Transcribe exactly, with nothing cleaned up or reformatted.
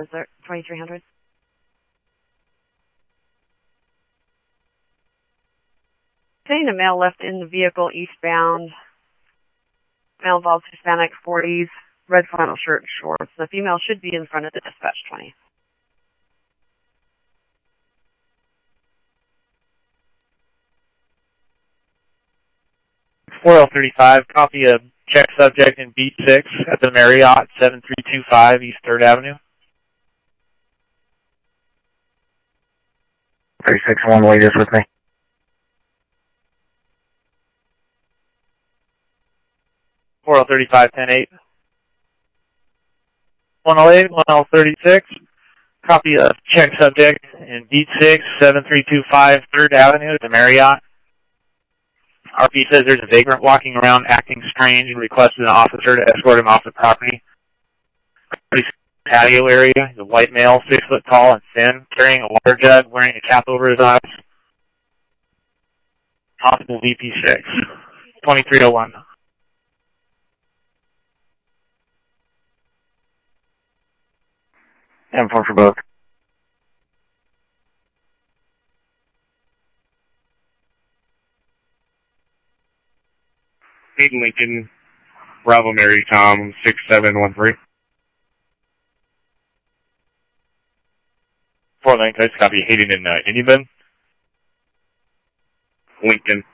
twenty-three hundred. Seeing a male left in the vehicle eastbound. Male involves Hispanic, forties, red flannel shirt and shorts. The female should be in front of the dispatch twenty. four L thirty-five, copy of check subject in beat six at the Marriott, seven three two five East third Avenue. thirty-six one, wait just with me. four L thirty-five, ten eight. one L eight, one L thirty-six, copy of check subject in beat six, seven three two five third Avenue at the Marriott. R P says there's a vagrant walking around acting strange and requested an officer to escort him off the property. Patio area, he's a white male, six foot tall and thin, carrying a water jug, wearing a cap over his eyes. Possible V P six, twenty-three oh one. M four for both. Hayden Lincoln, Bravo Mary Tom, six seven one three. four Lincoln, copy Hayden in uh, Indian. Lincoln.